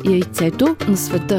Яйцето на света.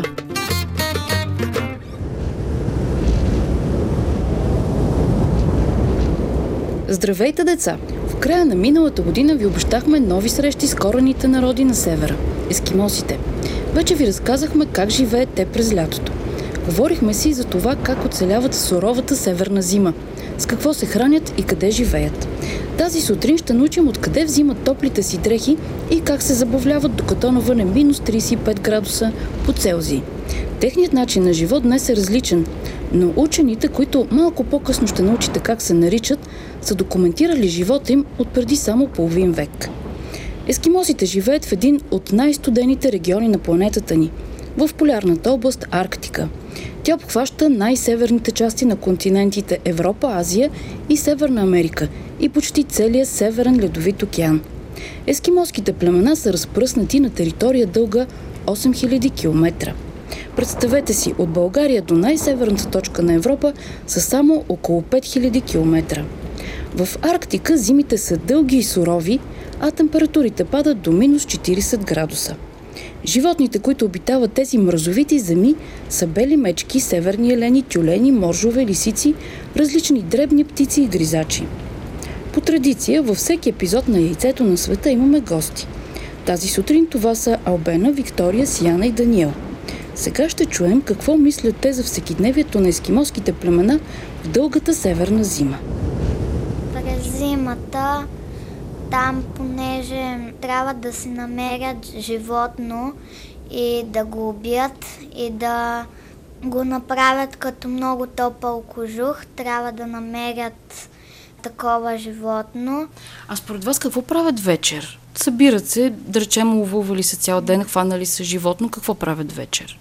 Здравейте, деца! В края на миналата година ви обещахме нови срещи с корените народи на севера – ескимосите. Вече ви разказахме как живеят те през лятото. Говорихме си за това как оцеляват в суровата северна зима, с какво се хранят и къде живеят. Тази сутрин ще научим откъде взимат топлите си дрехи и как се забавляват, докато навън е минус 35 градуса по Целзий. Техният начин на живот днес е различен, но учените, които малко по-късно ще научите как се наричат, са документирали живота им от преди само половин век. Ескимосите живеят в един от най-студените региони на планетата ни, в полярната област Арктика. Тя обхваща най-северните части на континентите Европа, Азия и Северна Америка и почти целия Северен ледовит океан. Ескимоските племена са разпръснати на територия дълга 8000 км. Представете си, от България до най-северната точка на Европа са само около 5000 км. В Арктика зимите са дълги и сурови, а температурите падат до минус 40 градуса. Животните, които обитават тези мразовити земи, са бели мечки, северни елени, тюлени, моржове, лисици, различни дребни птици и гризачи. По традиция, във всеки епизод на Яйцето на света имаме гости. Тази сутрин това са Албена, Виктория, Сияна и Даниел. Сега ще чуем какво мислят те за всекидневието на ескимоските племена в дългата северна зима. През зимата там, понеже трябва да си намерят животно и да го убият и да го направят като много топъл кожух, трябва да намерят такова животно. А според вас какво правят вечер? Събират се, да речем, ловували се цял ден, хванали се животно, какво правят вечер?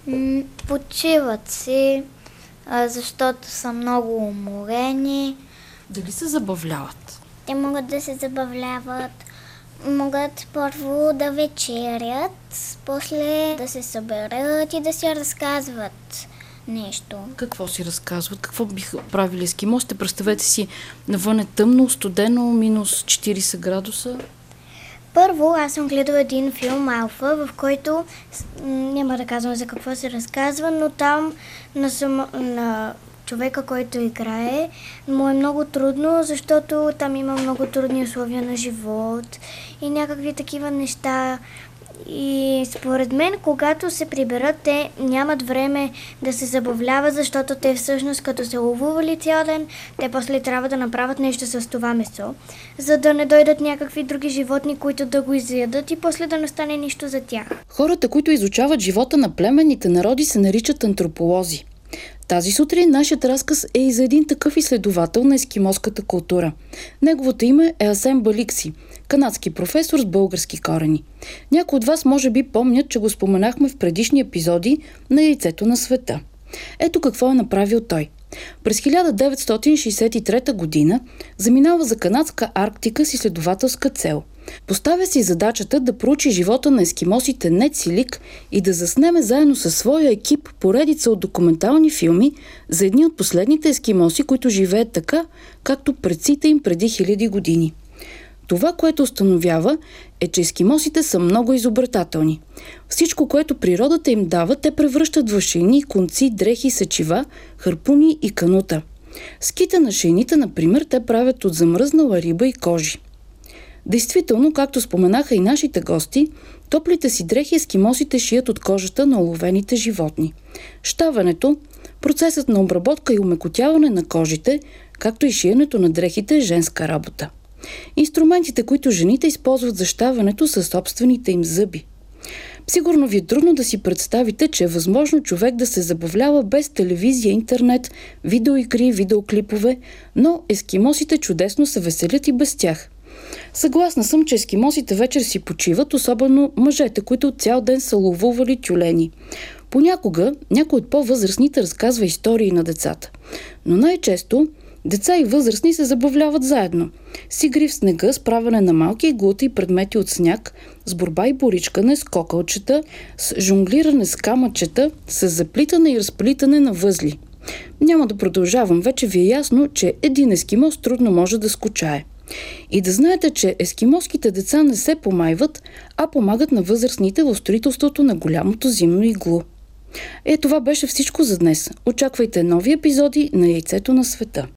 Почиват си, защото са много уморени. Дали се забавляват? Те могат да се забавляват, могат първо да вечерят, после да се съберат и да си разказват нещо. Какво си разказват? Какво биха правили ескимосите? Представете си, навън е тъмно, студено, минус 40 градуса. Първо, аз съм гледала един филм Алфа, в който, няма да казвам за какво се разказва, но там на човека, който играе, му е много трудно, защото там има много трудни условия на живот и някакви такива неща. И според мен, когато се приберат, те нямат време да се забавляват, защото те всъщност, като се ловували цял ден, те после трябва да направят нещо с това месо, за да не дойдат някакви други животни, които да го изядат и после да не стане нищо за тях. Хората, които изучават живота на племенните народи, се наричат антрополози. Тази сутрин нашият разказ е и за един такъв изследовател на ескимоската култура. Неговото име е Асен Баликси, канадски професор с български корени. Някои от вас може би помнят, че го споменахме в предишни епизоди на Яйцето на света. Ето какво е направил той. През 1963 година заминава за канадска Арктика с изследователска цел. Поставя си задачата да проучи живота на ескимосите Нецилик и да заснеме заедно със своя екип поредица от документални филми за едни от последните ескимоси, които живеят така, както предците им преди хиляди години. Това, което установява, е, че ескимосите са много изобретателни. Всичко, което природата им дава, те превръщат в шейни, конци, дрехи, сечива, харпуни и канута. Ските на шейните, например, те правят от замръзнала риба и кожи. Действително, както споменаха и нашите гости, топлите си дрехи ескимосите шият от кожата на уловените животни. Щаването, процесът на обработка и умекотяване на кожите, както и шиенето на дрехите е женска работа. Инструментите, които жените използват за щаването, са собствените им зъби. Сигурно ви е трудно да си представите, че е възможно човек да се забавлява без телевизия, интернет, видеоигри, видеоклипове, но ескимосите чудесно се веселят и без тях. Съгласна съм, че ескимосите вечер си почиват, особено мъжете, които цял ден са ловували тюлени. Понякога някой от по-възрастните разказва истории на децата, но най-често деца и възрастни се забавляват заедно. С игри в снега, с правене на малки и глути предмети от сняг, с борба и боричкане, с кокълчета, с жонглиране с камъчета, с заплитане и разплитане на възли. Няма да продължавам, вече ви е ясно, че един ескимос трудно може да скучае. И да знаете, че ескимоските деца не се помайват, а помагат на възрастните в строителството на голямото зимно иглу. Това беше всичко за днес. Очаквайте нови епизоди на Яйцето на света.